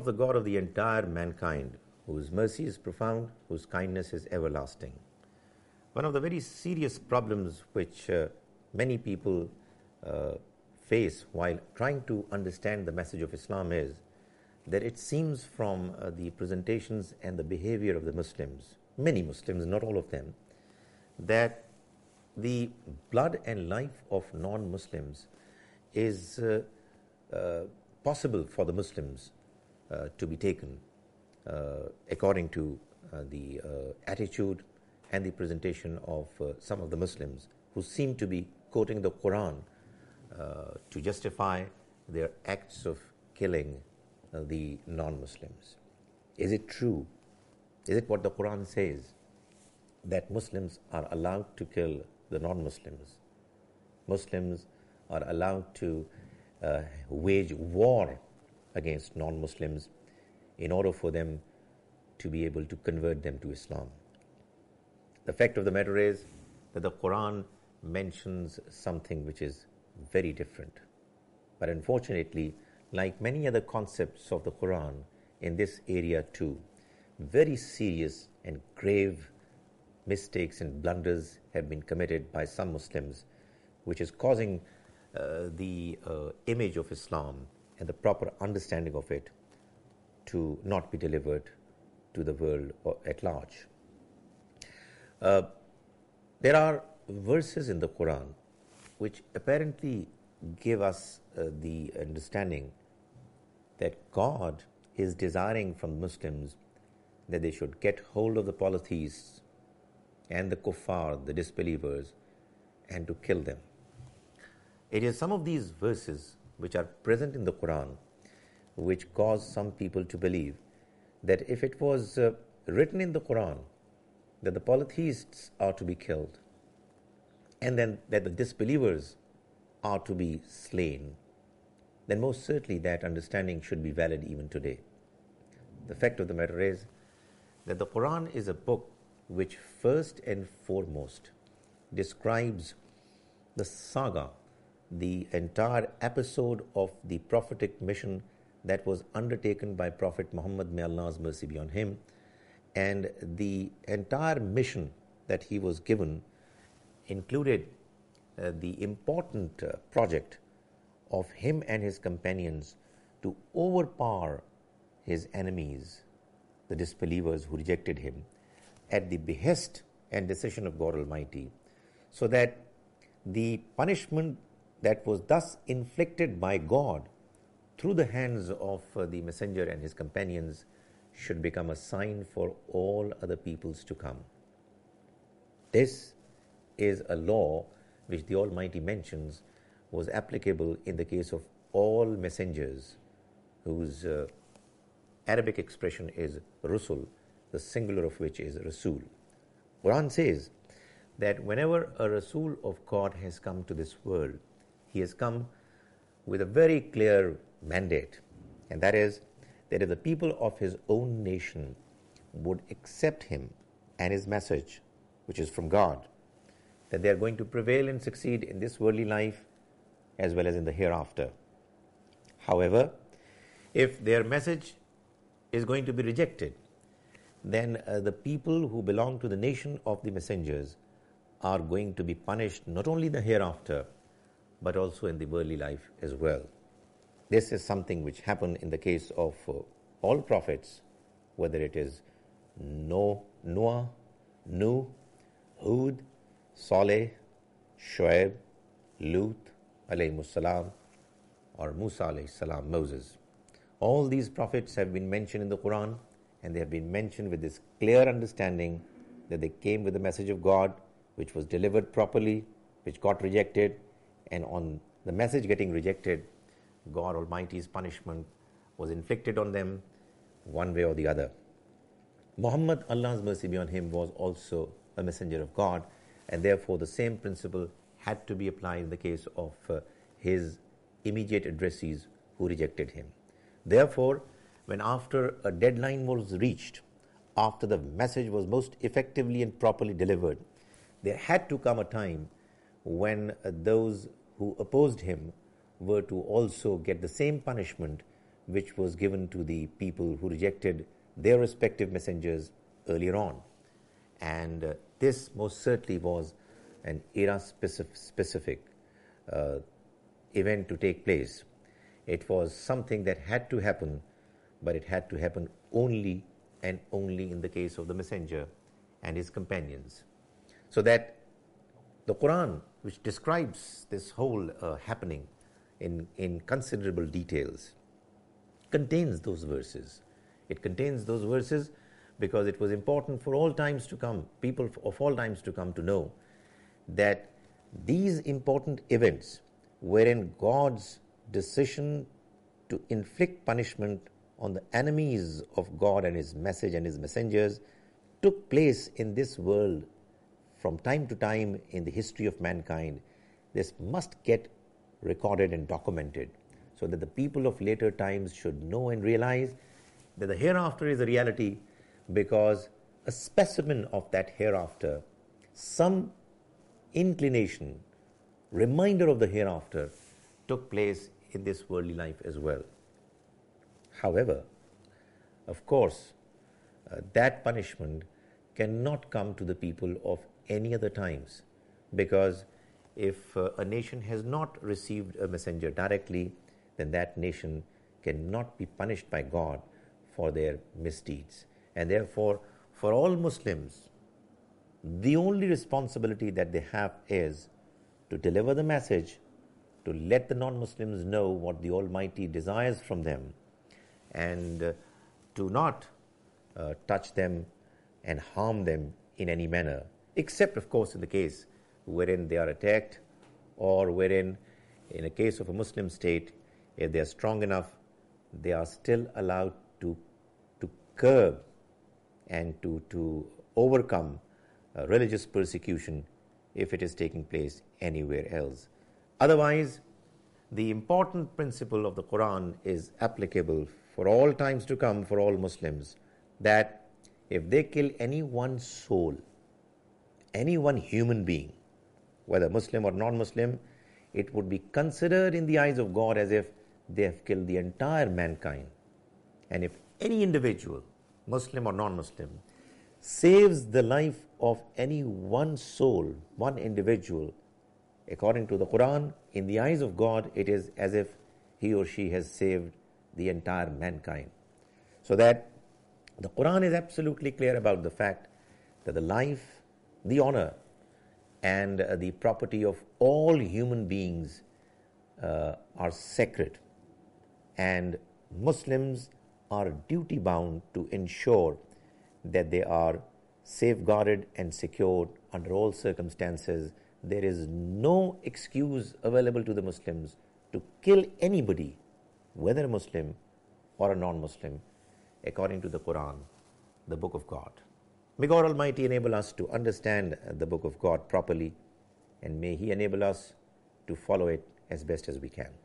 of the God of the entire mankind, whose mercy is profound, whose kindness is everlasting. One of the very serious problems which many people face while trying to understand the message of Islam is that it seems from the presentations and the behavior of the Muslims, many Muslims, not all of them, that the blood and life of non-Muslims is possible for the Muslims to be taken according to the attitude and the presentation of some of the Muslims who seem to be quoting the Quran to justify their acts of killing the non-Muslims. Is it true? Is it what the Quran says, that Muslims are allowed to kill the non-Muslims? Muslims are allowed to wage war against non-Muslims in order for them to be able to convert them to Islam. The fact of the matter is that the Quran mentions something which is very different. But unfortunately, like many other concepts of the Quran, in this area too, very serious and grave mistakes and blunders have been committed by some Muslims, which is causing the image of Islam and the proper understanding of it to not be delivered to the world at large. There are verses in the Quran which apparently give us the understanding that God is desiring from Muslims that they should get hold of the polytheists and the kuffar, the disbelievers, and to kill them. It is some of these verses which are present in the Quran which cause some people to believe that if it was written in the Quran that the polytheists are to be killed and then that the disbelievers are to be slain, then most certainly that understanding should be valid even today. The fact of the matter is that the Quran is a book which first and foremost describes the saga, the entire episode of the prophetic mission that was undertaken by Prophet Muhammad, may Allah's mercy be on him, and the entire mission that he was given included the important project of him and his companions to overpower his enemies, the disbelievers who rejected him, at the behest and decision of God Almighty, so that the punishment that was thus inflicted by God through the hands of the messenger and his companions should become a sign for all other peoples to come. This is a law which the Almighty mentions was applicable in the case of all messengers, whose Arabic expression is Rusul, the singular of which is Rasul. Quran says that whenever a Rasul of God has come to this world, he has come with a very clear mandate, and that is that if the people of his own nation would accept him and his message, which is from God, that they are going to prevail and succeed in this worldly life as well as in the hereafter. However, if their message is going to be rejected, then the people who belong to the nation of the messengers are going to be punished not only in the hereafter but also in the worldly life as well. This is something which happened in the case of all prophets, whether it is Noah, Nuh, Hud, Saleh, Shuaib, Lut alayhimus salam, or Musa alayhis salam, Moses. All these prophets have been mentioned in the Quran, and they have been mentioned with this clear understanding that they came with the message of God, which was delivered properly, which got rejected, and on the message getting rejected, God Almighty's punishment was inflicted on them one way or the other. Muhammad, Allah's mercy be on him, was also a messenger of God, and therefore the same principle had to be applied in the case of his immediate addressees who rejected him. Therefore, when after a deadline was reached, after the message was most effectively and properly delivered, there had to come a time when those who opposed him were to also get the same punishment which was given to the people who rejected their respective messengers earlier on. And this most certainly was an era-specific event to take place. It was something that had to happen, but it had to happen only and only in the case of the messenger and his companions. So that the Quran, which describes this whole happening in considerable details, contains those verses. It contains those verses because it was important for all times to come, people of all times to come, to know that these important events, wherein God's decision to inflict punishment on the enemies of God and His message and His messengers, took place in this world from time to time in the history of mankind. This must get recorded and documented so that the people of later times should know and realize that the hereafter is a reality, because a specimen of that hereafter, some inclination, reminder of the hereafter, took place in this worldly life as well. However, of course, that punishment cannot come to the people of any other times, because if a nation has not received a messenger directly, then that nation cannot be punished by God for their misdeeds. And therefore, for all Muslims, the only responsibility that they have is to deliver the message, to let the non-Muslims know what the Almighty desires from them, and to not touch them and harm them in any manner, except, of course, in the case wherein they are attacked, or wherein, in a case of a Muslim state, if they are strong enough, they are still allowed to curb and to overcome religious persecution if it is taking place anywhere else. Otherwise, the important principle of the Quran is applicable for all times to come for all Muslims, that if they kill any one soul, any one human being, whether Muslim or non-Muslim, it would be considered in the eyes of God as if they have killed the entire mankind. And if any individual, Muslim or non-Muslim, saves the life of any one soul, one individual, according to the Quran, in the eyes of God, it is as if he or she has saved the entire mankind. So that the Quran is absolutely clear about the fact that the life, the honor, and the property of all human beings are sacred, and Muslims are duty bound to ensure that they are safeguarded and secured under all circumstances. There is no excuse available to the Muslims to kill anybody, whether a Muslim or a non-Muslim, according to the Quran, the Book of God. May God Almighty enable us to understand the Book of God properly, and may He enable us to follow it as best as we can.